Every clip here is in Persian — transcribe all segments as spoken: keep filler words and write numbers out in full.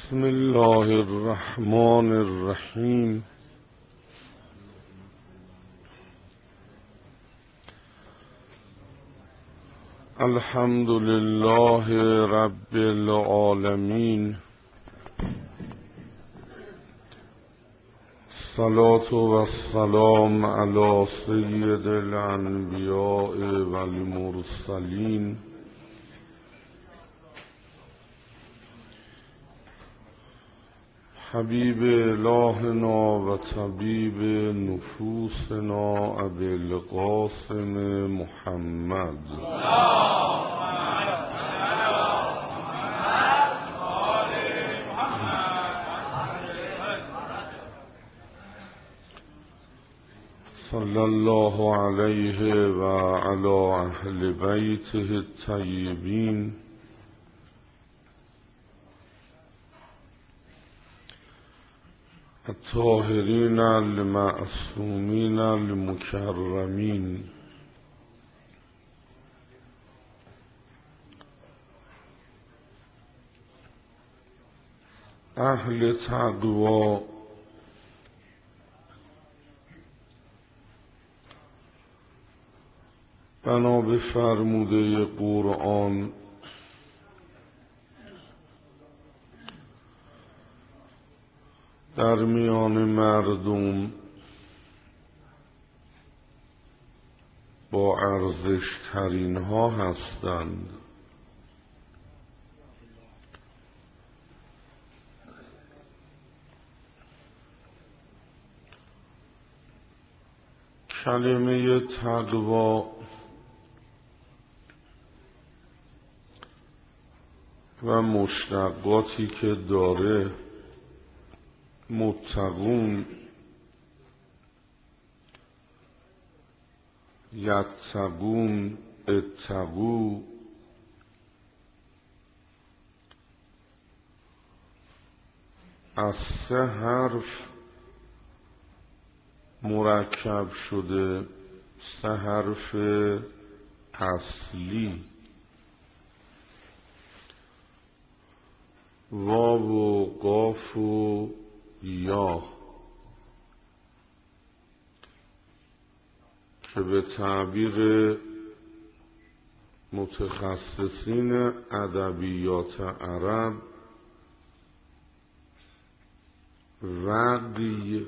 بسم الله الرحمن الرحیم. الحمد لله رب العالمین، الصلاة و السلام علی سید الانبیاء و المرسلین، حبیب الهنا و طبیب نفوسنا ابی القاسم محمد صلی الله علیه و علی اهل بیته الطیبین الطاهرین المعصومین المکرمین. اهل تقوا بنا به فرموده قرآن در میان مردم با ارزش ترین ها هستند. کلمه تقوا و مشتقاتی که داره، متقون، یتقون، اتقو، از سه حرف مرکب شده، سه حرف اصلی، واو و قاف و یا، که به تعبیر متخصصین ادبیات عرب وقی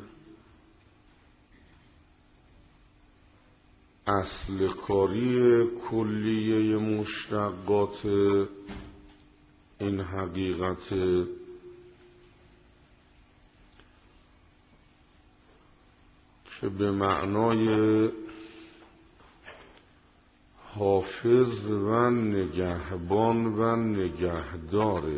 اصل کاری کلیه مشتقات این حقیقت که به معنای حافظ و نگهبان و نگهداره.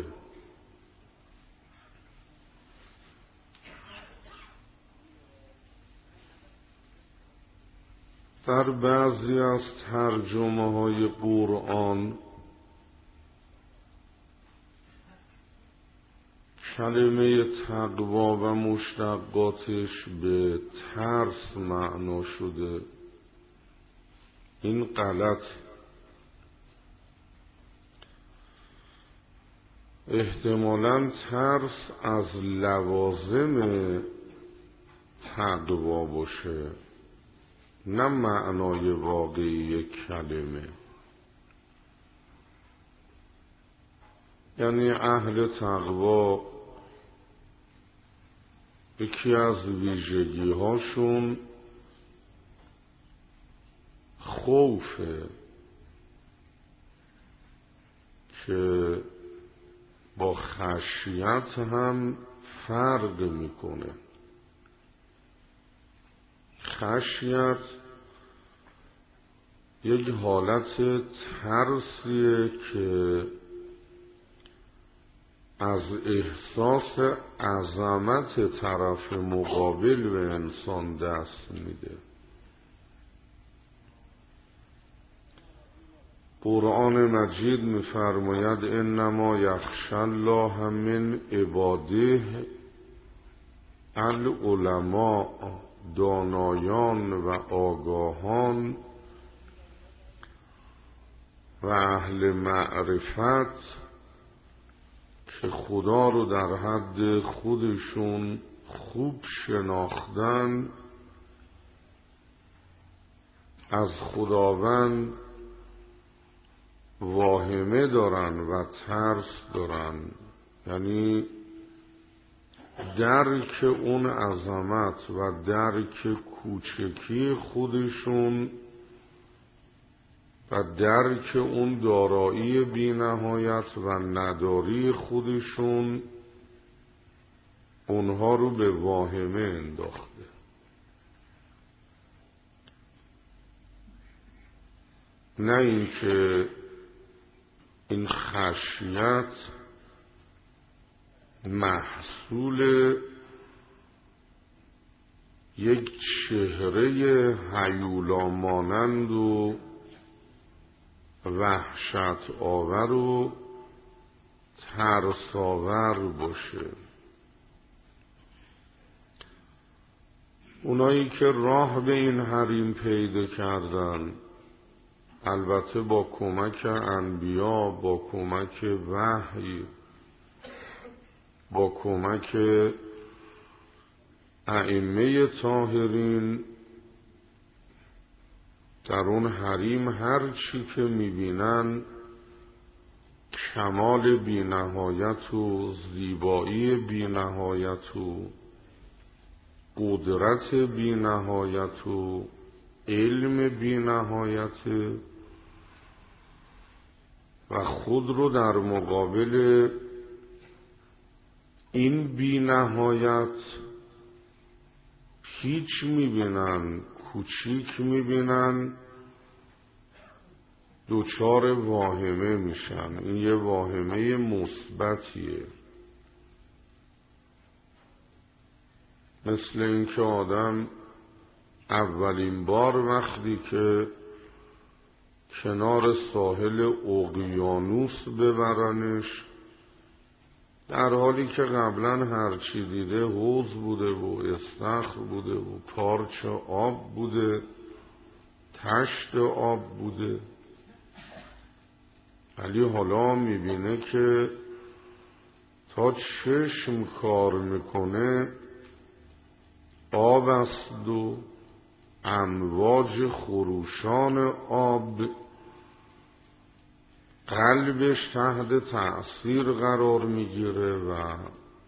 در بعضی از ترجمه های قرآن کلمه تقوا و مشتقاتش به ترس معنا شده. این غلط. احتمالاً ترس از لوازم تقوا باشه، نه معنای واقعی کلمه. یعنی اهل تقوا یکی از ویژگی هاشون خوفه که با خشیت هم فرق میکنه. خشیت یک حالت ترسیه که از احساس عظمت طرف مقابل به انسان دست میده. قرآن مجید می‌فرماید انما یخشی الله من عباده العلماء، دانایان و آگاهان و اهل معرفت که خدا رو در حد خودشون خوب شناختن، از خداوند واهمه دارن و ترس دارن، یعنی درک اون عظمت و درک کوچکی خودشون و درک اون دارایی بی نهایت و نداری خودشون اونها رو به واهمه انداخته. نه اینکه این خشیت محصول یک چهره هیولا مانند و وحشت آور و ترس آور باشه. اونایی که راه به این حریم پیدا کردن، البته با کمک انبیا، با کمک وحی، با کمک ائمه طاهرین، در اون حریم هر چی که میبینن کمال بی نهایت و زیبایی بی نهایت و قدرت بی نهایت و علم بی نهایت و خود رو در مقابل این بی نهایت هیچ میبینن، کوچیک میبینن، دوچار واهمه میشن. این یه واهمه مثبتیه، مثل اینکه آدم اولین بار وقتی که کنار ساحل اقیانوس ببرنش، در حالی که قبلا هرچی دیده حوض بوده و استخر بوده و پارچه آب بوده، تشت آب بوده، ولی حالا میبینه که تا چشم کار میکنه آب است و امواج خروشان آب، قلبش تحت تأثیر قرار میگیره و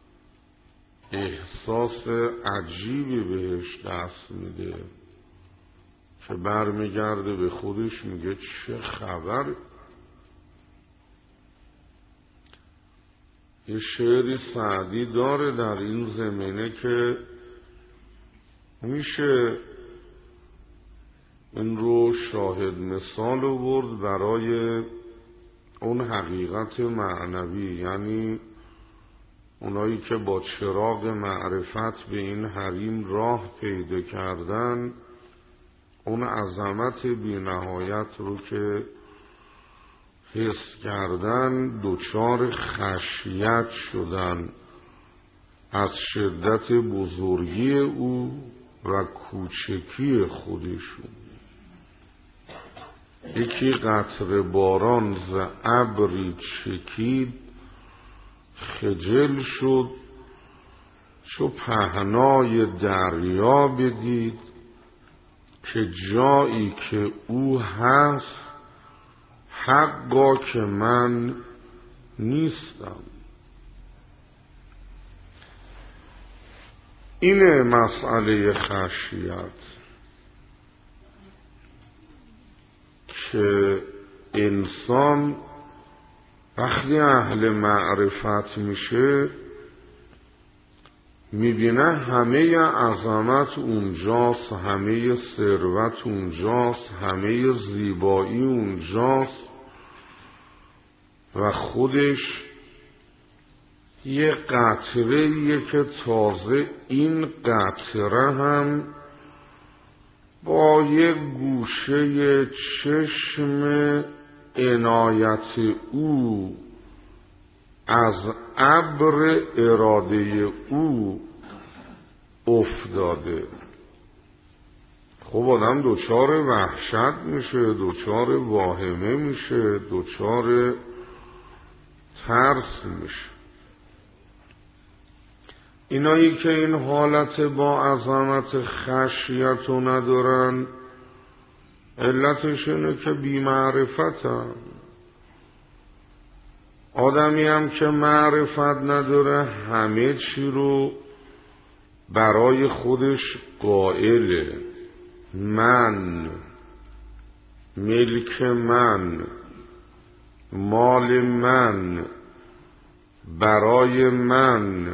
احساس عجیبی بهش دست میده که برمیگرده به خودش میگه چه خبر. یه شعری سعدی داره در این زمینه که میشه این رو شاهد مثال آورد برای اون حقیقت معنوی، یعنی اونایی که با چراغ معرفت به این حریم راه پیدا کردن، اون عظمت بی نهایت رو که حس کردن دوچار خشیت شدن از شدت بزرگی او و کوچکی خودشون. یکی قطره باران ز ابری چکید، خجل شد چو پهنای دریا بدید، که جایی که او هست حقا که من نیستم. اینه مسئله خشیت که انسان وقتی اهل معرفت میشه میبینه همه عظمت اونجاست، همه ثروت اونجاست، همه زیبایی اونجاست و خودش یه قطره یه که تازه این قطره هم با یه گوشه چشم عنایت او از ابر اراده او افتاده. خب آدم دوچار وحشت میشه، دوچار واهمه میشه، دوچار ترس میشه. اینایی که این حالت با عظمت خشیت رو ندارن علتش اینه که بی‌معرفتن. آدمی هم که معرفت نداره همه چی رو برای خودش قائله. من، ملک من، مال من، برای من،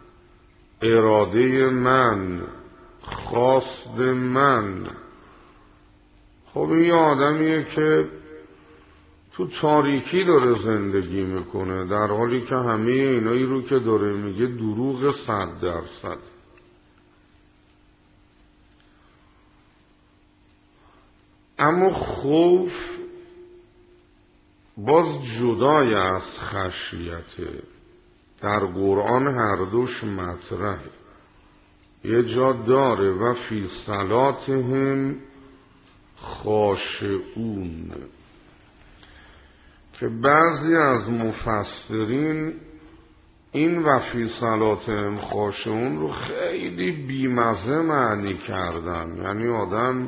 اراده من، خواست من. خب این آدمیه که تو تاریکی داره زندگی میکنه، در حالی که همه اینایی رو که داره میگه دروغ صد درصد. اما خوف باز جدای از خشیته. در قرآن هر دوش مطرحه. یه جا داره و فی صلاتهم خاشعون، که بعضی از مفسرین این و فی صلاتهم خاشعون رو خیلی بیمزه معنی کردن. یعنی آدم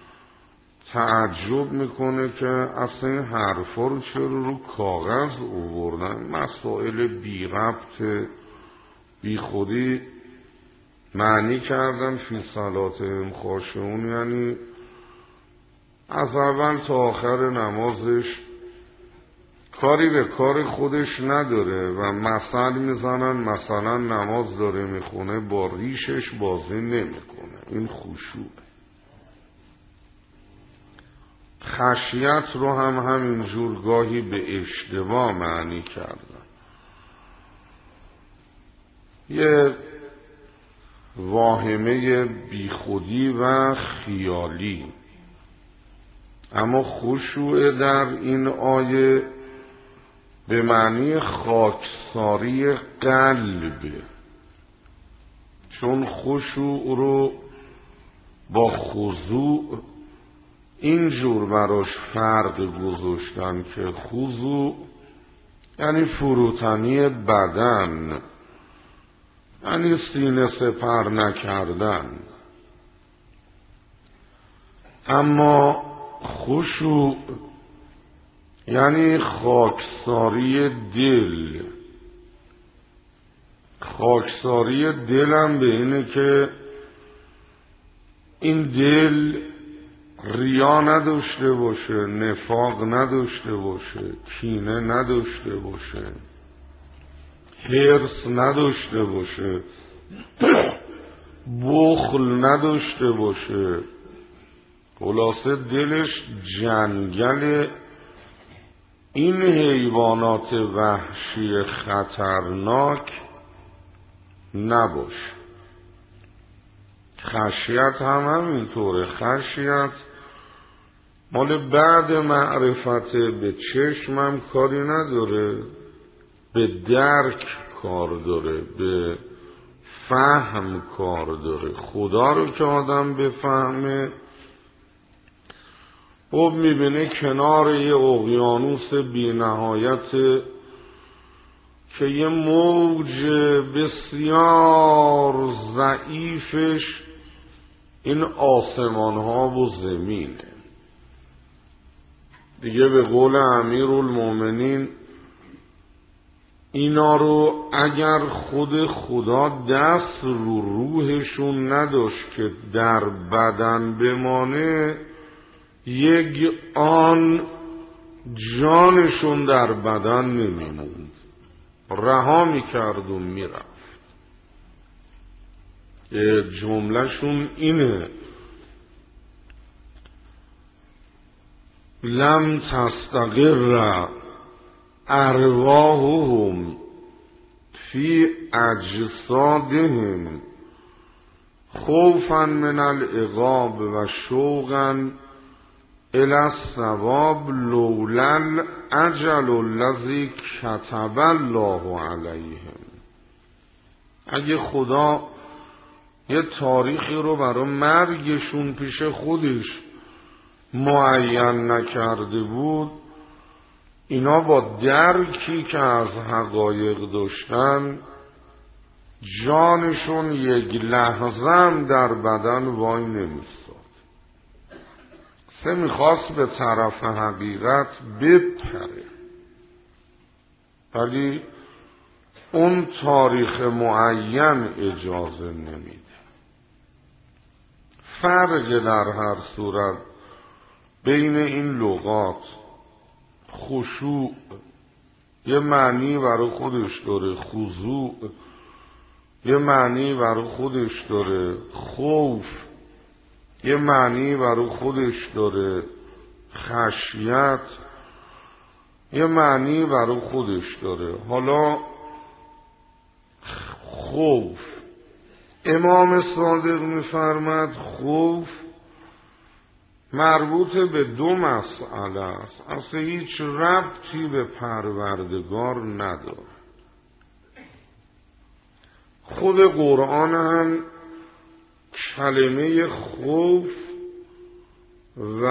تعجب میکنه که اصلا این حرفا رو چرا رو کاغذ آوردن. مسائل بی ربط بی خودی معنی کردن فی صلاتهم خاشعون، یعنی از اول تا آخر نمازش کاری به کار خودش نداره و مثل میزنن مثلا نماز داره میخونه با ریشش بازی نمیکنه. این خشوع. خشیت رو هم همینجور گاهی به اشتباه معنی کردن. یه واهمه بیخودی و خیالی. اما خشوع در این آیه به معنی خاکساری قلب، چون خشوع رو با خضوع اینجور براش فرق گذاشتن که خضوع یعنی فروتنی بدن، یعنی سینه سپر نکردن. اما خشوع یعنی خاکساری دل. خاکساری دلم به اینه که این دل ریا نداشته باشه، نفاق نداشته باشه، کینه نداشته باشه، حرص نداشته باشه، بخل نداشته باشه. خلاصه دلش جنگل این حیوانات وحشی خطرناک نباشه. خشیت هم همینطوره. خشیت مال بعد معرفت. به چشمم کاری نداره، به درک کار داره، به فهم کار داره. خدا رو که آدم بفهمه خب میبینه کنار یه اقیانوس بی نهایت که یه موج بسیار ضعیفش این آسمان ها و زمینه. دیگه به قول امیرالمومنین اینا رو اگر خود خدا دست رو روحشون نداشت که در بدن بمانه، یک آن جانشون در بدن نمیموند، رها میکرد و میرفت. جملهشون اینه: لم تستقر ارواحهم فی اجسادهم خوفا من العقاب و شوقا الی الثواب لولا الاجل الذی کتب الله علیهم. اگه خدا یه تاریخی رو برای مرگشون پیش خودش معین نکرده بود، اینا با درکی که از حقایق داشتن جانشون یک لحظه هم در بدن وای نمیستاد. سه میخواست به طرف حقیقت بپره، ولی اون تاریخ معین اجازه نمیده. فرق در هر صورت بین این لغات، خشوع یه معنی برای خودش داره، خضوع یه معنی برای خودش داره، خوف یه معنی برای خودش داره، خشیت یه معنی برای خودش داره. حالا خوف، امام صادق می‌فرماد خوف مربوط به دو مسئله است، اصلا هیچ ربطی به پروردگار نداره. خود قرآن هم کلمه خوف و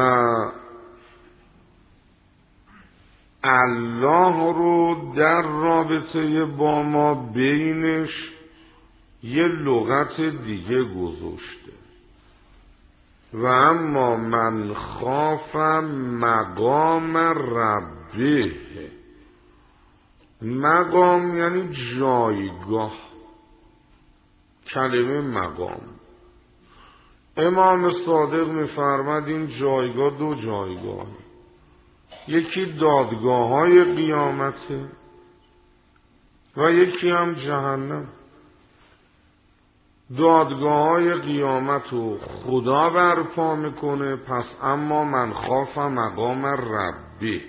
الله رو در رابطه با ما بینش یه لغت دیگه گذاشته. و اما من خاف مقام ربه، مقام یعنی جایگاه، کلمه مقام. امام صادق می‌فرماد این جایگاه دو جایگاه، یکی دادگاه های قیامته و یکی هم جهنم. دادگاه های قیامت رو خدا برپا میکنه، پس اما من خاف مقام ربی،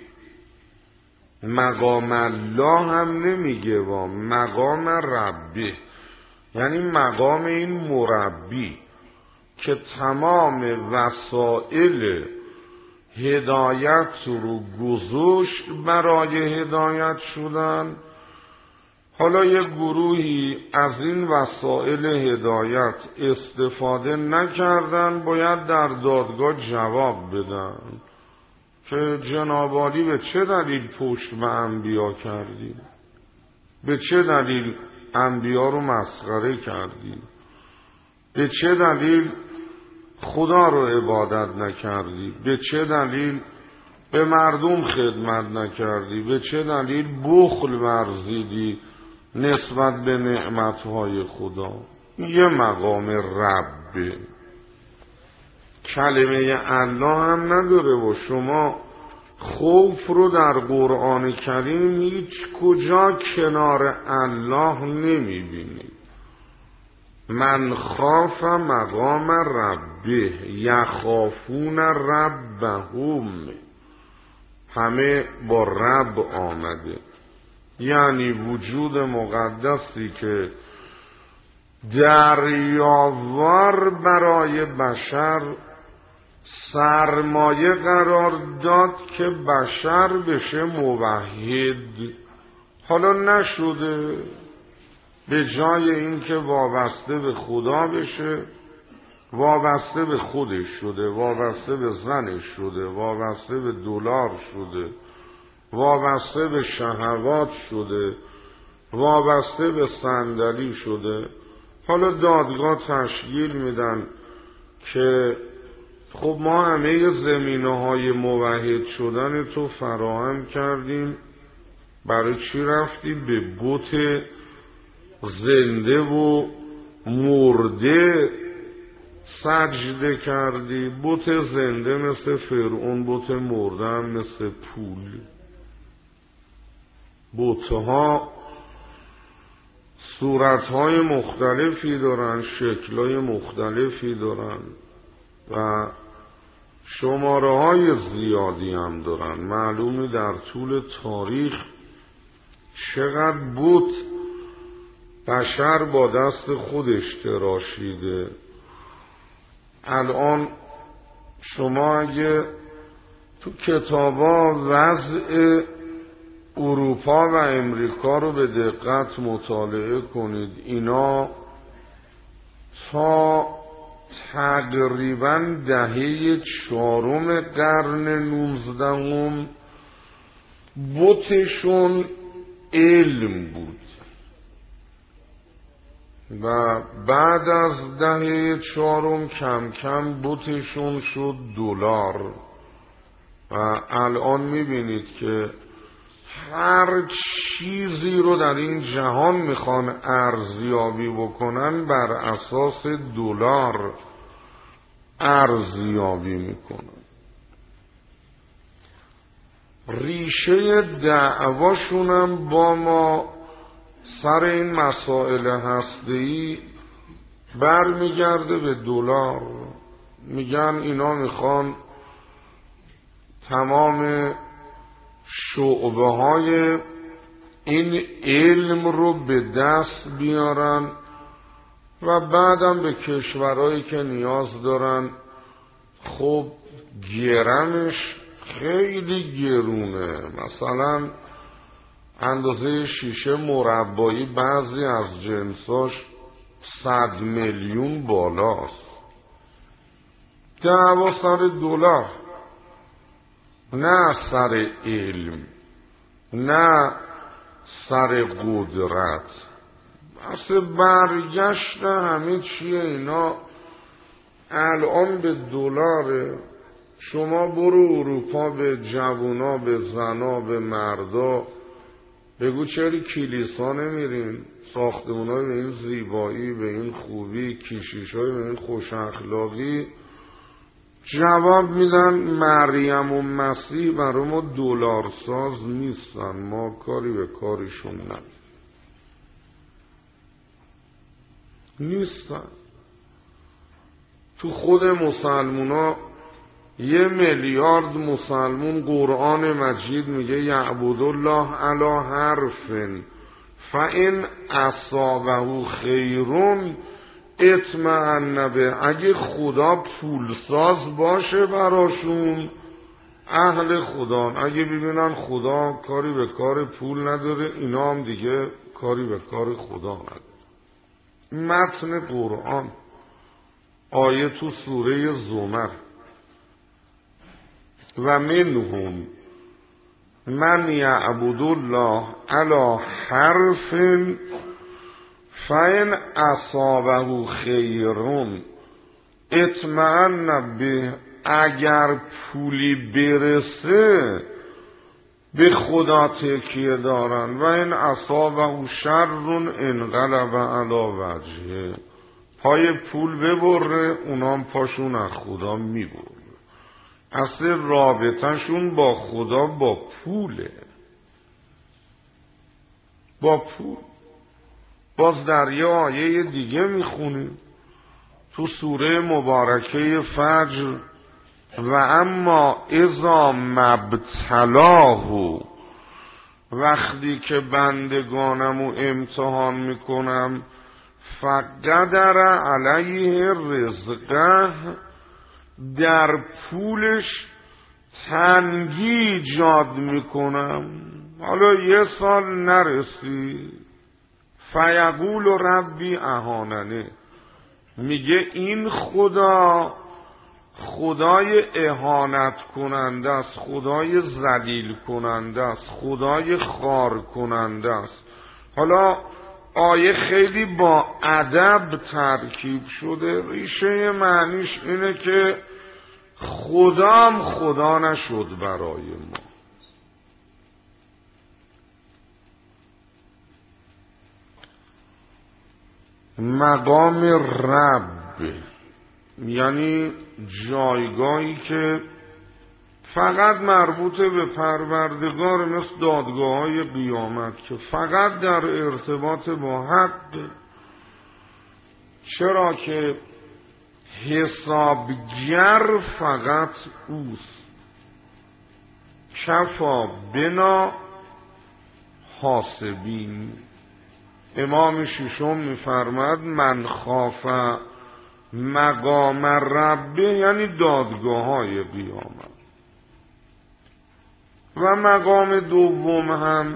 مقام الله هم نمیگه و مقام ربی، یعنی مقام این مربی که تمام وسائل هدایت رو گذاشت برای هدایت شدن. حالا یک گروهی از این وسائل هدایت استفاده نکردن، باید در دادگاه جواب بدن که جناب عالی به چه دلیل پشت به انبیا کردی؟ به چه دلیل انبیا رو مسخره کردی؟ به چه دلیل خدا رو عبادت نکردی؟ به چه دلیل به مردم خدمت نکردی؟ به چه دلیل بخل ورزیدی نسبت به نعمتهای خدا؟ یه مقام ربه، کلمه الله هم نداره. و شما خوف رو در قرآن کریم هیچ کجا کنار الله نمیبینید. من خاف مقام ربه یخافون ربهم، همه با رب آمده، یعنی وجود مقدسی که دریاوار برای بشر سرمایه قرار داد که بشر بشه موحد. حالا نشده، به جای اینکه وابسته به خدا بشه وابسته به خودش شده، وابسته به زنش شده، وابسته به دلار شده، وابسته به شهوات شده، وابسته به صندلی شده. حالا دادگاه تشکیل میدن که خب ما همه زمینه های موحد شدن تو فراهم کردیم، برای چی رفتی به بت زنده و مرده سجده کردی؟ بت زنده مثل فرعون، بت مرده هم مثل پول. بتها صورتهای مختلفی دارن، شکلهای مختلفی دارن و شماره های زیادی هم دارن. معلومه در طول تاریخ چقدر بت بشر با دست خودش تراشیده. الان شما اگه تو کتابا وضع اروپا و امریکا رو به دقت مطالعه کنید، اینا تا تقریبا دهه چهارم قرن نوزدهم بتشون علم بود. و بعد از دهه چهارم کم کم بوتشون شد دلار و الان میبینید که هر چیزی رو در این جهان میخوان ارزیابی بکنن بر اساس دلار ارزیابی میکنن. ریشه دعواشونم با ما سر این مسائل هسته‌ای برمیگرده به دلار. میگن اینا میخوان تمام شعبه های این علم رو به دست بیارن و بعدم به کشورهایی که نیاز دارن. خب گرمش خیلی گرونه، مثلا اندازه شیشه مربایی بعضی از جنساش صد میلیون بالاست. دعوا سر دلار، نه سر علم، نه سر قدرت. بس برگشت همه چیه اینا الان به دلاره. شما برو اروپا به جوونا، به زنا، به مردا بگو چرا کلیسا نمیرین؟ ساختمونای به این زیبایی، به این خوبی، کشیشای به این خوش اخلاقی، جواب میدن مریم و مسیح برای ما دلار ساز نیستن، ما کاری به کارشون نداریم. نیستن. تو خود مسلمونا یه میلیارد مسلمون قرآن مجید میگه یعبد الله علی حرفن فان اصابه خیرون اطمئن به. اگه خدا پولساز باشه براشون اهل خدا، اگه ببینن خدا کاری به کار پول نداره اینا هم دیگه کاری به کار خدا نداره. متن قرآن آیه تو سوره زمر و منهم من یعبد الله علی حرف فإن اصابه خیرون اطمئن به. اگر پولی برسه به خدا تکیه دارن و این اصابه شرون انقلب علی وجهه. پای پول ببره اونام پاشون از خدا میبره. اصل رابطهشون با خدا با پوله، با پول. باز در یه آیه دیگه میخونیم تو سوره مبارکه فجر و اما اذا مبتلاه، وقتی که بندگانمو امتحان میکنم فقدر علیه رزقه، در پولش تنگی ایجاد میکنم، حالا یه سال نرسی فیقول ربی اهاننه، میگه این خدا خدای اهانت کننده است، خدای ذلیل کننده است، خدای خوار کننده است. حالا آیه خیلی با ادب ترکیب شده، ریشه معنیش اینه که خدام خدا نشد برای ما. مقام رب یعنی جایگاهی که فقط مربوط به پروردگار، مثل دادگاه های قیامت که فقط در ارتباط با حق. چرا که حسابگر فقط اوست. کفا بنا حاسبین. امام ششم میفرماد من خاف مقام ربه یعنی دادگاه های قیامت. و مقام دوم هم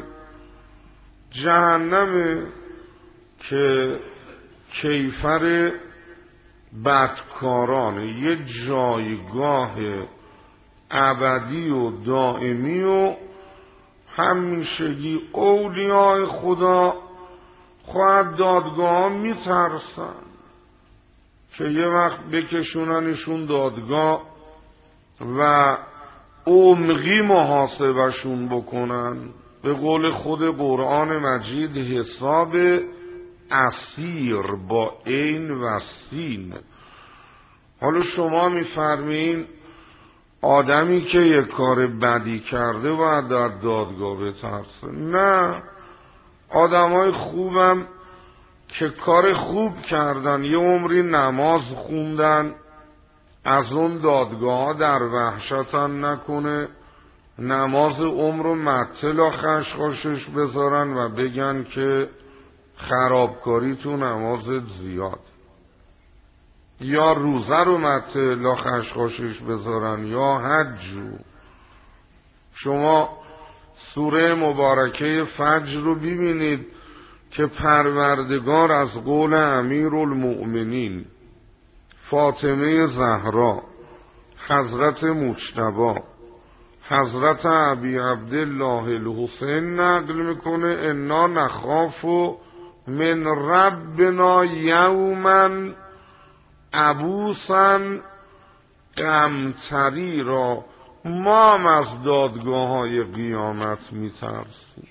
جهنمه که کیفر بدکارانه، یه جایگاه ابدی و دائمی و همیشگی. اولیاء خدا خواهد دادگاه میترسن که یه وقت بکشوننشون دادگاه و عمقی محاسبشون بکنن. به قول خود قرآن مجید حساب اسیر با عین و سین. حالا شما میفرمین آدمی که یک کار بدی کرده باید در دادگاه بترسه؟ نه، آدمای خوبم که کار خوب کردن، یه عمری نماز خوندن، از اون دادگاه ها در وحشتن نکنه نماز عمر و مطلا خشخاشش بذارن و بگن که خرابکاری تو نمازت زیاد، یا روزه رو مطلا خشخاشش بذارن، یا حجو. شما سوره مبارکه فجر رو ببینید که پروردگار از قول امیرالمؤمنین فاطمه زهرا، حضرت مجتبی، حضرت ابی عبدالله الحسین نقل میکنه انا نخاف من ربنا یوما عبوسا قمطریرا. ما هم از دادگاه های قیامت میترسیم.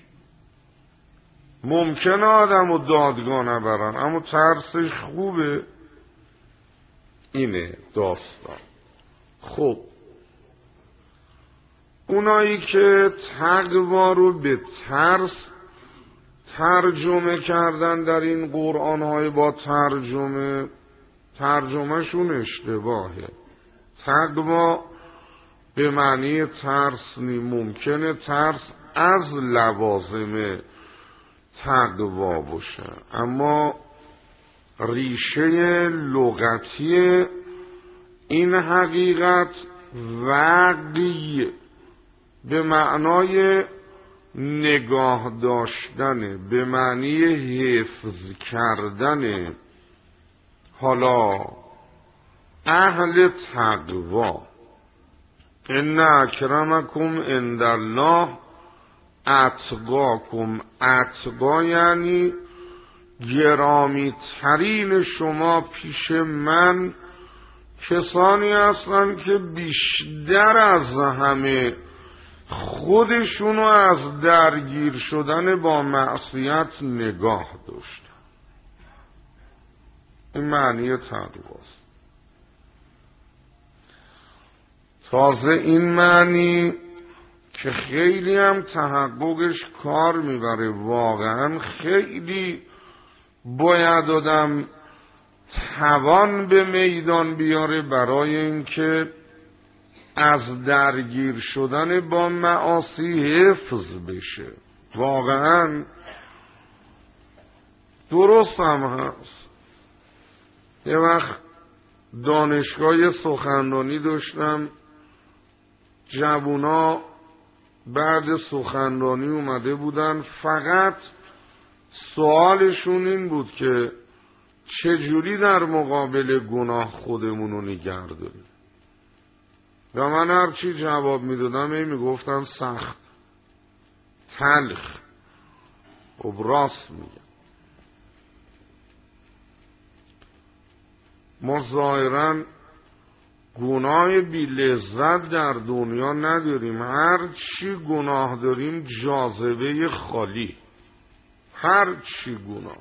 ممکنه آدم رو دادگاه نبرن اما ترسش خوبه. اینه داستان. خب اونایی که تقوا رو به ترس ترجمه کردن در این قرآن های با ترجمه، ترجمه شون اشتباهه. تقوا به معنی ترس نی. ممکنه ترس از لوازم تقوا باشه اما ریشه لغتی این حقیقت وقی به معنای نگاه داشتنه، به معنی حفظ کردنه. حالا اهل تقوا، ان اکرمکم عند الله اتقاکم. اتقا یعنی گرامی ترین شما پیش من کسانی هستند که بیشتر از همه خودشونو از درگیر شدن با معصیت نگاه داشتن. این معنی تقواست. تازه این معنی که خیلی هم تحققش کار میبره، واقعا خیلی باید آدم توان به میدان بیاره برای اینکه از درگیر شدن با معاصی حفظ بشه. واقعا درست هم هست. یه وقت دانشگاه سخنرانی داشتم، جوونا بعد سخنرانی اومده بودن، فقط سوالشون این بود که چجوری در مقابل گناه خودمون رو نگه داریم. و من هرچی جواب میدادم این میگفتن سخت، تلخ. خب راست میگم. ما ظاهراً گناه بی لذت در دنیا نداریم. هر چی گناه داریم جاذبه خالی، هر چی گناه.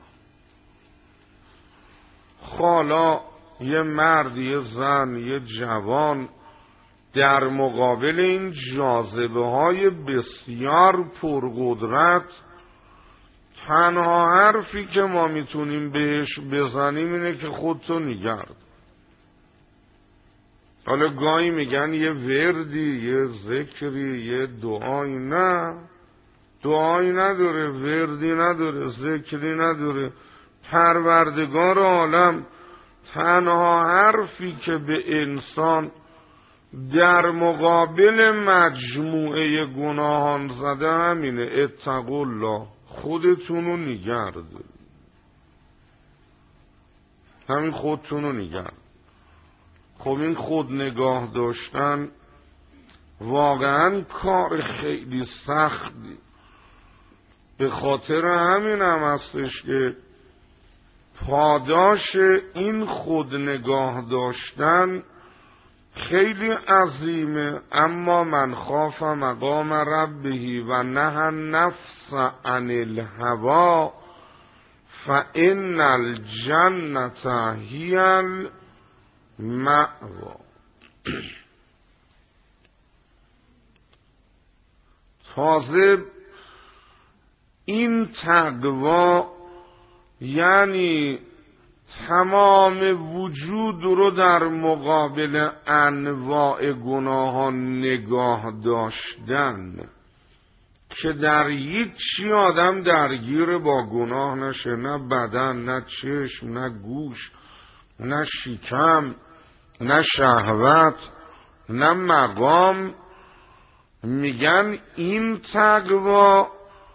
حالا یه مرد، یه زن، یه جوان در مقابل این جاذبه های بسیار پرقدرت تنها حرفی که ما میتونیم بهش بزنیم اینه که خودتو نگرد. حالا گاهی میگن یه وردی، یه ذکری، یه دعایی. نه، دعایی نداره، وردی نداره، ذکری نداره. پروردگار عالم تنها حرفی که به انسان در مقابل مجموعه گناهان زده همینه: اتقوا الله، خودتونو نگه دارید. همین خودتونو نگه. خب این خود نگاه داشتن واقعا کار خیلی سختی. به خاطر همین هم هستش که پاداش این خود نگاه داشتن خیلی عظیمه. اما من خاف مقام ربه و نهى النفس عن الهوى فإن الجنة هی المأوى. تازه این تقوا یعنی تمام وجود رو در مقابل انواع گناهان نگاه داشتن که در هیچی آدم درگیر با گناه نشه، نه بدن، نه چشم، نه گوش، نه شکم، نه شهوت، نه مقام. میگن این تقوا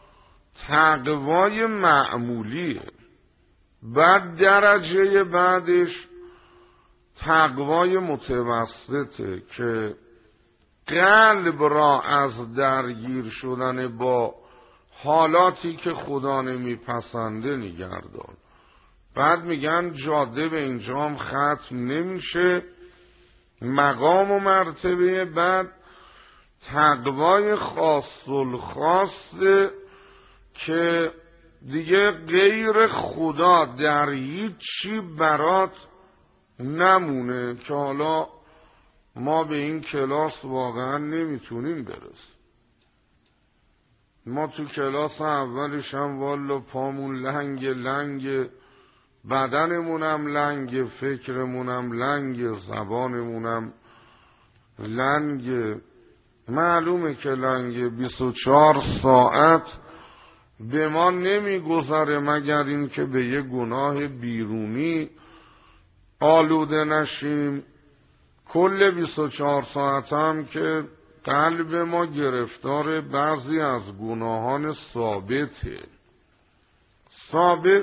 تقوای معمولیه. بعد درجه بعدش تقوای متوسطه که قلب را از درگیر شدن با حالاتی که خدا نمیپسنده نگهدار. بعد میگن جاده به اینجام ختم نمیشه. مقام و مرتبه بعد تقوای خاص الخاصه که دیگه غیر خدا در هیچی برات نمونه، که حالا ما به این کلاس واقعا نمیتونیم برسیم. ما تو کلاس اولش هم والا پامون لنگ لنگ، بدنمونم لنگ، فکرمونم لنگ، زبانمونم لنگ. معلومه که لنگ. بیست و چهار ساعت به ما نمیگذره مگر این که به یه گناه بیرونی آلوده نشیم. کل بیست و چهار ساعت هم که قلب ما گرفتار بعضی از گناهان ثابته. ثابت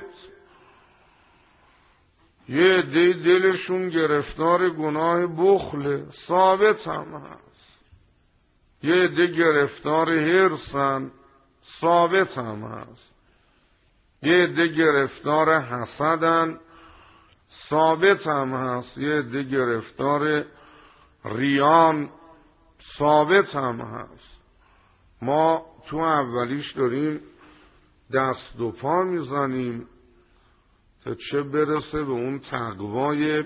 یه عده دلشون گرفتار گناه بخله، ثابت هم هست. یه عده گرفتار حرصن، ثابت هم هست. یه عده گرفتار حسدن، ثابت هم هست. یه عده گرفتار ریان، ثابت هم هست. ما تو اولیش داریم دست و پا میزنیم تا چه برسه به اون تقوای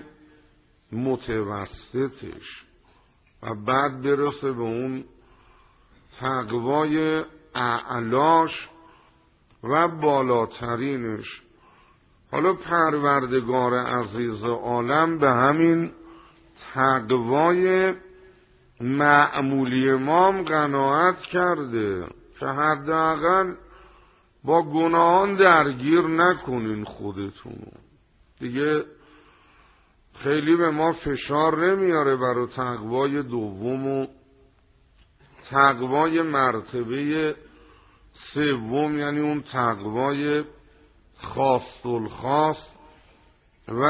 متوسطش و بعد برسه به اون تقوای اعلاش و بالاترینش. حالا پروردگار عزیز عالم به همین تقوای معمولی ما هم قناعت کرده که حداقل با گناهان درگیر نکنین خودتونو. دیگه خیلی به ما فشار نمیاره برای تقوای دوم و تقوای مرتبه سوم، یعنی اون تقوای خاص الخاص و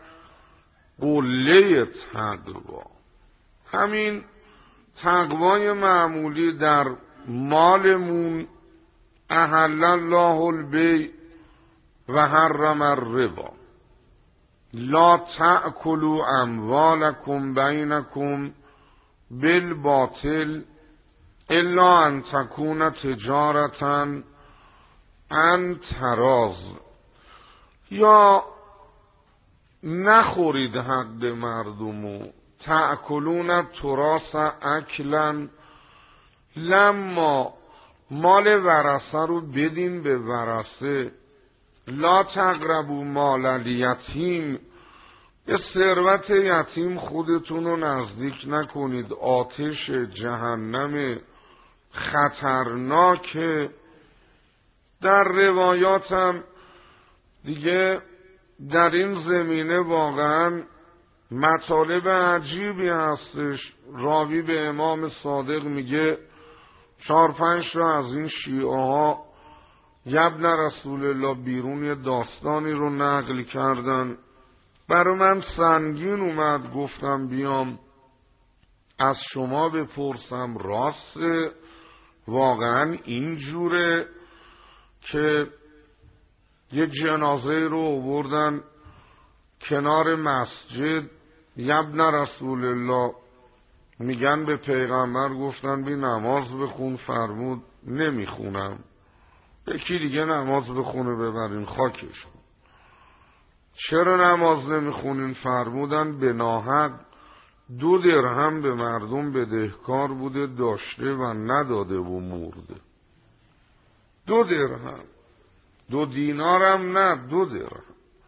قله تقوا. همین تقوای معمولی در مالمون احل الله البیع و حرم الربا لا تأکلوا اموالکم بینکم بالباطل الا ان تکون تجارتا عن تراض. یا نخورید حق مردمو، تأکلون التراث اکلا، لما مال ورثه رو بدین به ورثه. لا تقربوا مال الیتیم، به ثروت یتیم خودتون رو نزدیک نکنید، آتش جهنم خطرناک. در روایاتم دیگه در این زمینه واقعا مطالب عجیبی هستش. راوی به امام صادق میگه چهار پنج تا از این شیعه ها یبن رسول الله بیرون یه داستانی رو نقل کردن. برای من سنگین اومد، گفتم بیام از شما بپرسم راسته واقعا اینجوره که یه جنازه رو آوردن کنار مسجد. یبن رسول الله، میگن به پیغمبر گفتن بی نماز بخون، فرمود نمیخونم. یکی دیگه نماز بخونه ببرین خاکش کن. چرا نماز نمیخونین؟ فرمودن به ناحق دو درهم به مردم بدهکار بوده، داشته و نداده و مرده. دو درهم، دو دینارم نه، دو درهم.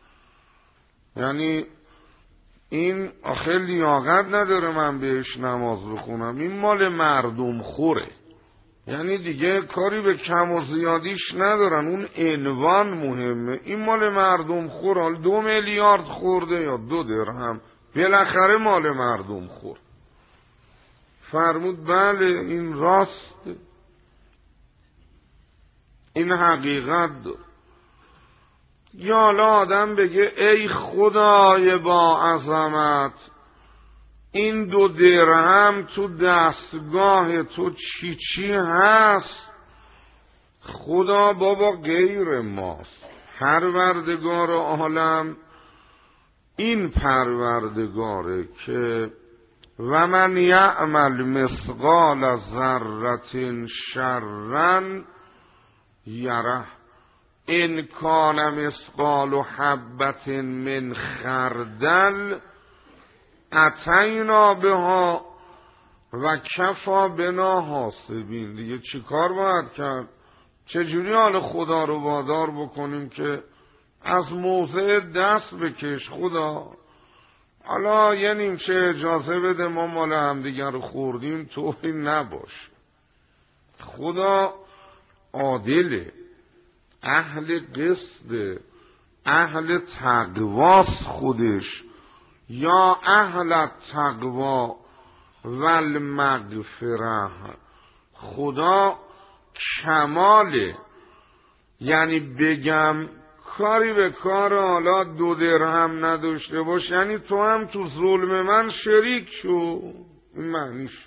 یعنی این آخه لیاقت نداره من بهش نماز بخونم، این مال مردم خوره. یعنی دیگه کاری به کم و زیادیش ندارن، اون عنوان مهمه. این مال مردم خور، حال دو میلیارد خورده یا دو درهم، بالاخره مال مردم خور. فرمود بله این راست، این حقیقت داره. یا حالا آدم بگه ای خدای با عظمت، این دو درهم تو دستگاه تو چی چی هست؟ خدا بابا غیر ماست، پروردگار عالم این پروردگاره که و من یعمل مثقال ذره شرا یره ان کان مثقال حبة من خردل اتینا بها و کفا بنا حاسبین. دیگه چی کار باید کرد؟ چجوری حال خدا رو وادار بکنیم که از موضع دست بکش خدا، حالا یه نیمچه اجازه بده ما مال همدیگر رو خوردیم، توهین نباش. خدا عادله، اهل قسط، اهل تقواست خودش. یا اهل تقوا والمغفره، خدا کماله. یعنی بگم کاری به کار حالا دو درهم نداشته باش، یعنی تو هم تو ظلم من شریک شو. این معنیش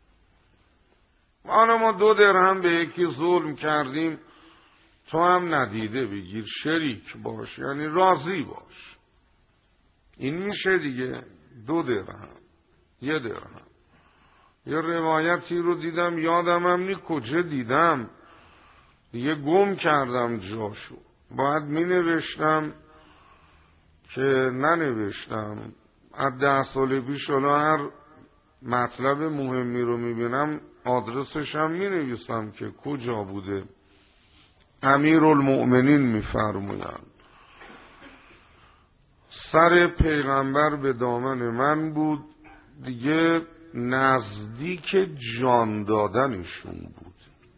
حالا ما دو درهم به یکی ظلم کردیم، تو هم ندیده بگیر، شریک باش، یعنی راضی باش. این میشه دیگه. دو درهم، یه درهم. یه روایتی رو دیدم، یادم هم نی کجا دیدم، دیگه گم کردم جاشو، باید می نوشتم که ننوشتم. از ده سال پیش حالا هر مطلب مهمی رو می بینم آدرسش هم می نویسم که کجا بوده. امیرالمؤمنین می فرمودند سر پیغمبر به دامن من بود، دیگه نزدیک جان دادنشون بود.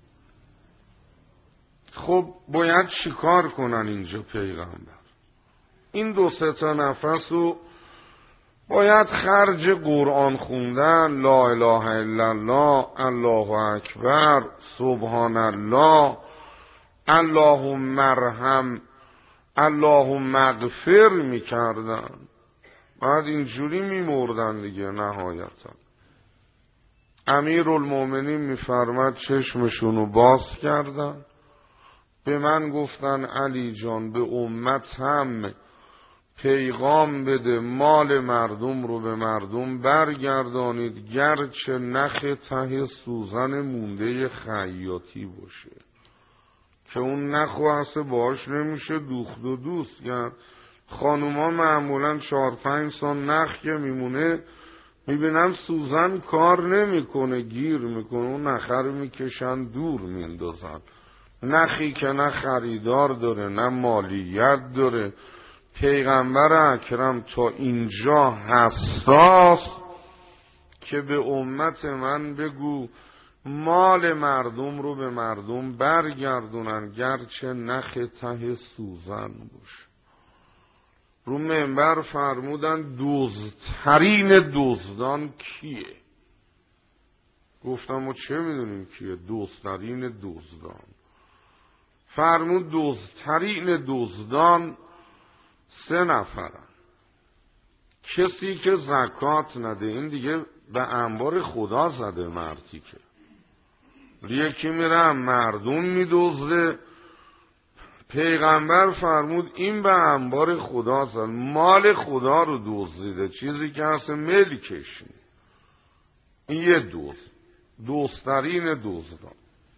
خب باید چیکار کنن اینجا پیغمبر؟ این دو سه تا نفس رو باید خرج قرآن خوندن، لا اله الا الله، الله اکبر، سبحان الله، اللهم ارحم، اللهم اغفر میکردن. بعد اینجوری میمردن دیگه نهایتا. امیرالمؤمنین میفرماد چشمشونو باز کردن، به من گفتن علی جان به امت هم پیغام بده مال مردم رو به مردم برگردانید، گرچه نخ ته سوزن مونده خیاطی باشه، که اون نخ و حسه باش نمیشه دوخت و دوست کرد. خانوما معمولا چهار پنج سال نخ که میمونه میبینم سوزن کار نمیکنه، گیر میکنه، اون نخه رو میکشن دور میندازن. نخی که نه خریدار داره نه مالیت داره. پیغمبر اکرم تا اینجا حساس که به امت من بگو مال مردم رو به مردم برگردونن، گرچه نخ ته سوزن باشه. رو منبر فرمودن دزدترین دزدان کیه؟ گفتم ما چه میدونیم کیه دزدترین دزدان؟ فرمود دزدترین دزدان سه نفرن. کسی که زکات نده، این دیگه به انبار خدا زده مردی که یکی میره مردم میدزده، پیغمبر فرمود این به انبار خداست، مال خدا رو دزدیده، چیزی که هست ملکش. این یه دزد، دزدترین دزدان.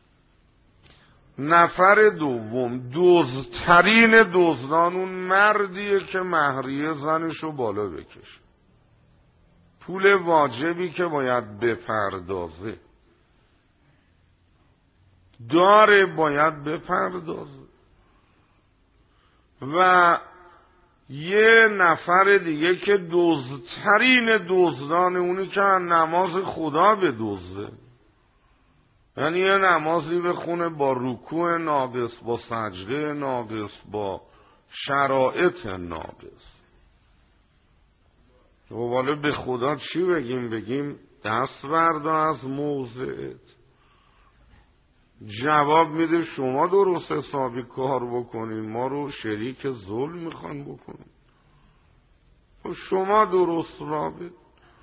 نفر دوم، دزدترین دزدان اون مردیه که مهریه زنشو بالا بکشه، پول واجبی که باید بپردازه داره، باید بپردازه. و یه نفر دیگه که دزدترین دزدان اونی که نماز خدا بدزده، یعنی یه نمازی بخونه با رکوع ناقص، با سجده ناقص، با شرایط ناقص. و والا به خدا چی بگیم؟ بگیم دست بردار از موضعت. جواب میده شما درست حسابی کار بکنین، ما رو شریک ظلم میخوان بکنین. و شما درست رابط،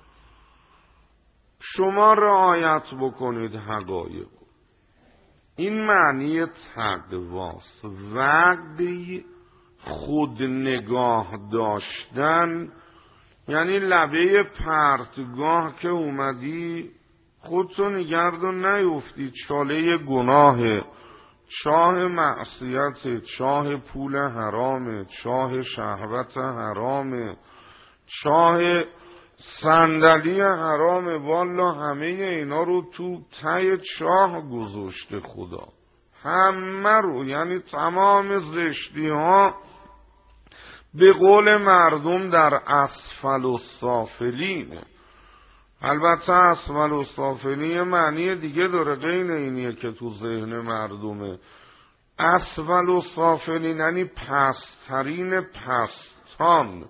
شما رعایت بکنید حقایق. این معنی تقواست. وقتی خود نگاه داشتن یعنی لبه پرتگاه که اومدی خودتو نگردون نیفتی چاله گناه، چاه معصیت، چاه پول حرام، چاه شهوت حرام، چاه صندلی حرام. والا همه اینا رو تو ته چاه گذاشته خدا، همه رو، یعنی تمام زشتی ها به قول مردم در اسفل السافلینه. البته اسفل السافلین معنی دیگه داره غیر اینیه که تو ذهن مردمه. اسفل السافلین یعنی پسترین پستان.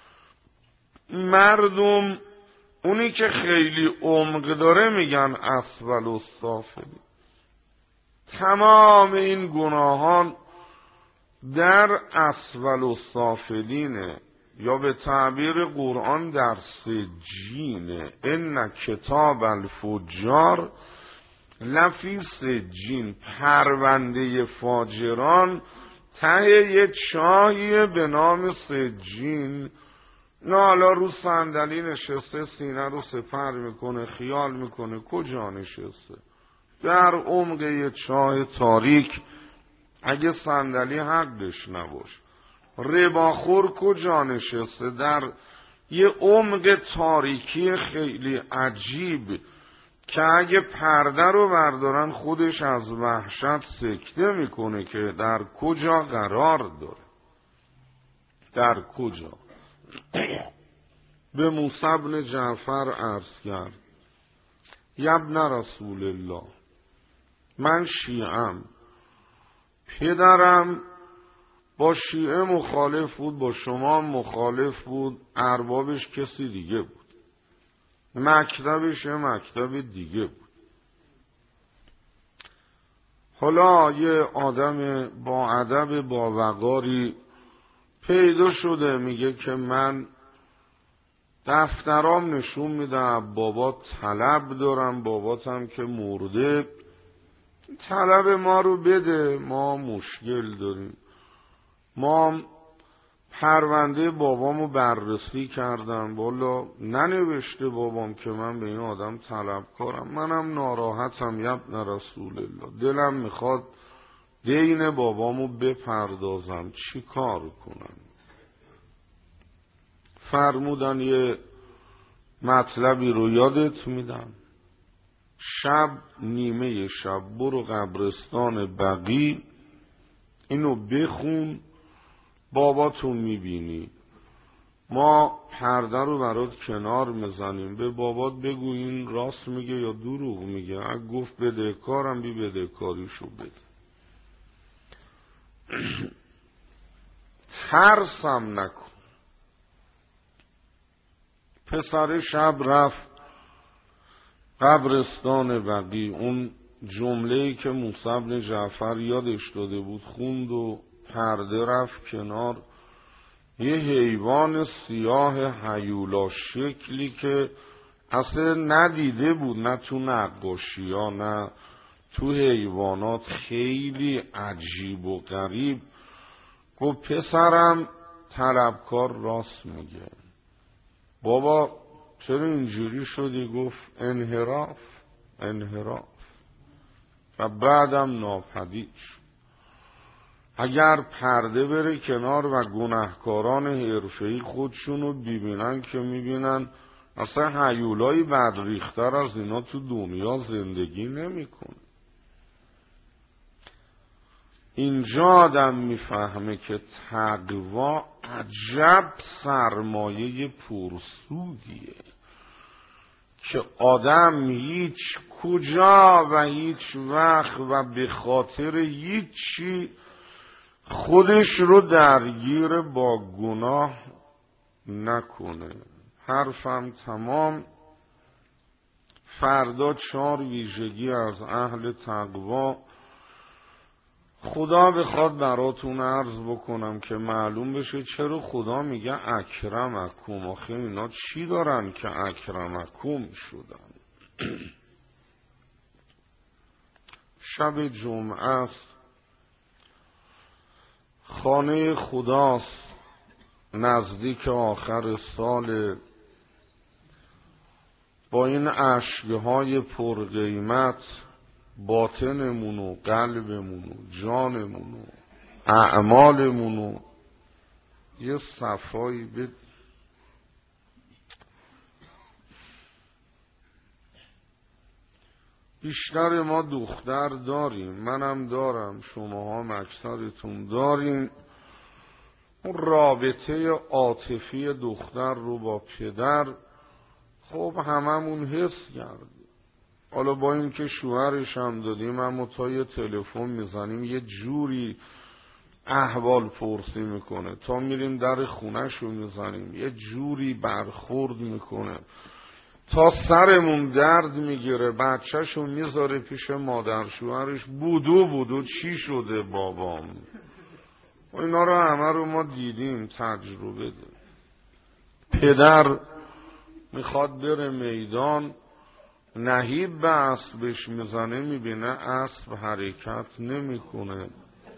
مردم اونی که خیلی عمق داره میگن اسفل السافلین. تمام این گناهان در اسفل السافلینه، یا به تعبیر قرآن در سجینه. ان کتاب الفجار لفی سجین. پرونده فاجران ته یه چاهیه به نام سجین. نه حالا رو صندلی نشسته سینه رو سپر میکنه، خیال میکنه کجا نشسته؟ در عمق یه چاه تاریک. اگه صندلی حقش نباشه، رباخور کجا نشسته؟ در یه عمق تاریکی خیلی عجیب که اگه پرده رو بردارن خودش از وحشت سکته میکنه که در کجا قرار داره. در کجا؟ به موسی بن جعفر عرض کرد ابن رسول الله، من شیعم، پدرم با شیعه مخالف بود، با شما مخالف بود، اربابش کسی دیگه بود، مکتبش یه مکتب دیگه بود. حالا یه آدم با ادب با وقاری پیدا شده میگه که من دفترام نشون میدم بابا طلب دارم، باباتم که مرده، طلب ما رو بده، ما مشکل داریم. ما پرونده بابامو بررسی کردم، والا ننوشته بابام که من به این آدم طلبکارم، منم ناراحتم ابن رسول الله، دلم میخواد دین بابامو بپردازم، چی کار کنم؟ فرمودن یه مطلبی رو یادت میدم، شب نیمه شب برو قبرستان بقیع، اینو بخون، باباتون میبینی، ما پرده رو برات کنار میزنیم، به بابات بگو این راست میگه یا دروغ میگه، اگه گفت بدهکارم بی بدهکاریشو بده. ترسم نکن. پسر شب رفت قبرستان بقیع، اون جمله‌ای که موسی بن جعفر یادش داده بود خوند و پرده رفت کنار. یه حیوان سیاه هیولا شکلی که اصلا ندیده بود، نه تو نقاشی ها نه تو حیوانات، خیلی عجیب و غریب، گفت پسرم طلبکار راست میگه. بابا چرا اینجوری شدی؟ گفت انحراف انحراف و بعدم ناپدید شد. اگر پرده بره کنار و گناهکاران حرفه‌ای خودشونو ببینن که میبینن اصلا هیولای بدریختر از اینا تو دنیا زندگی نمیکنه. اینجا آدم میفهمه که تقوا عجب سرمایه پرسودیه که آدم هیچ کجا و هیچ وقت و به خاطر هیچی خودش رو درگیر با گناه نکنه. حرفم تمام. فردا چهار ویژگی از اهل تقوا خدا بخواد براتون عرض بکنم که معلوم بشه چرا خدا میگه اکرمکم. آخه اینا چی دارن که اکرمکم شدن؟ شب جمعه است، خانه خداست، نزدیک آخر سال، با این اشکهای پرقیمت باطنمون و قلبمون و جانمون و اعمالمون و یه صفایی بد. بیشتر ما دختر داریم، منم دارم، شما هم اکثرتون داریم. اون رابطه عاطفی دختر رو با پدر خب هممون حس کردیم. حالا با این که شوهرش هم دادیم اما تا یه تلفن میزنیم یه جوری احوال پرسی میکنه، تا میریم در خونش رو میزنیم یه جوری برخورد میکنه، تا سرمون درد میگیره بچهش رو میذاره پیش مادر شوهرش. بودو بودو چی شده بابام؟ اینا رو همه رو ما دیدیم، تجربه ده. پدر میخواد بره میدان، نهیب به اسبش میزنه، میبینه اسب حرکت نمیکنه.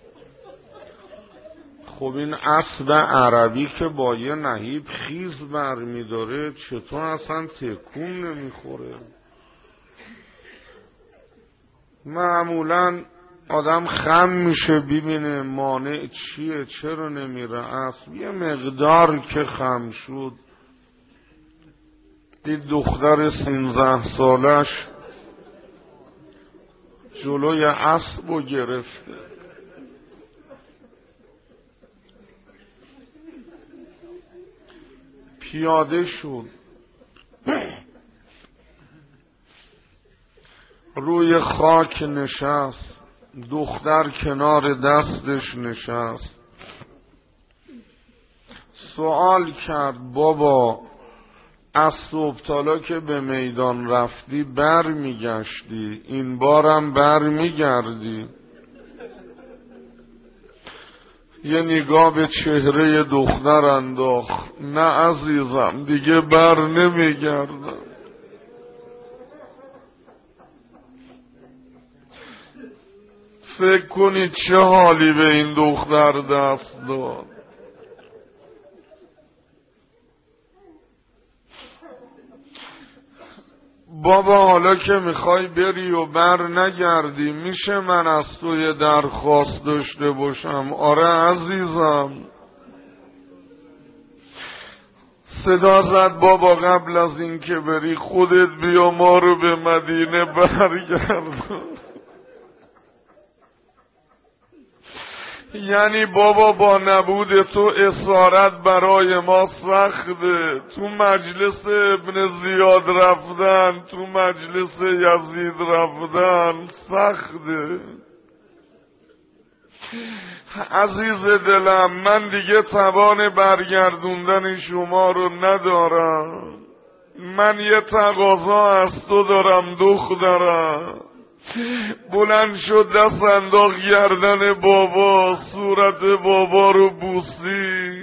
خب این اسب عربی که با یه نهیب خیز برمیداره چطور اصلا تکون نمیخوره؟ معمولا آدم خم میشه ببینه مانع چیه، چرا نمیره اسب. یه مقدار که خم شد دید دختر سیزده سالش جلوی اسب رو گرفته. پیاده شد، روی خاک نشست، دختر کنار دستش نشست. سوال کرد بابا از صبح تالا که به میدان رفتی بر میگشتی، این بارم بر میگردی؟ یه نگاه به چهره دختر انداخت. نه عزیزم دیگه بر نمیگردم. فکر کنید چه حالی به این دختر دست داد. بابا حالا که میخوای بری و بر نگردی میشه من از تو یه درخواست داشته باشم؟ آره عزیزم. صدا زد بابا قبل از این که بری خودت بیا ما رو به مدینه برگردون. یعنی بابا با نبود تو اسارت برای ما سخته. تو مجلس ابن زیاد رفتن، تو مجلس یزید رفتن سخته. عزیز دلم من دیگه توان برگردوندن شما رو ندارم. من یه تقاضا از تو دارم دخترم. بلند شد دست انداخت گردن بابا، صورت بابا رو بوسی.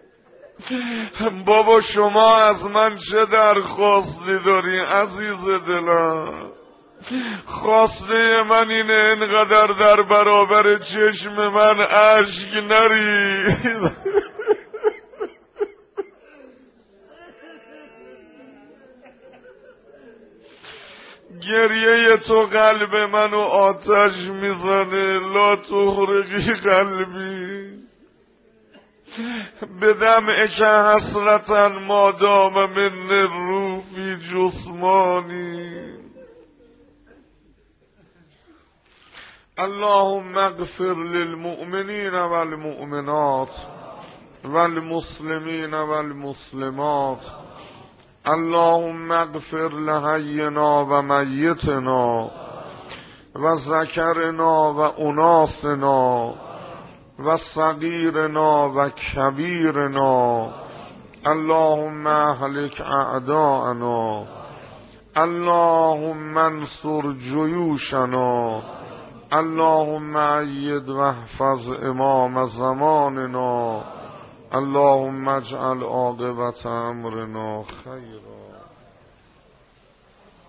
بابا شما از من چه درخواستی داری عزیز دلم؟ خواسته من اینه اینقدر در برابر چشم من اشک نرید. گریه تو قلب منو آتش میزنه. لا تحرقی قلبی بدمع که حسرتا ما دام من الروح فی جسمانی. اللهم اغفر للمؤمنین والمؤمنات والمسلمین والمسلمات. اللهم اغفر لحینا و میتنا و ذکرنا و اناثنا و صغیرنا و کبیرنا. اللهم اهلک اعداءنا. اللهم انصر جیوشنا. اللهم اید و احفظ امام زماننا. اللهم اجعل عاقبت امرنا خیرا.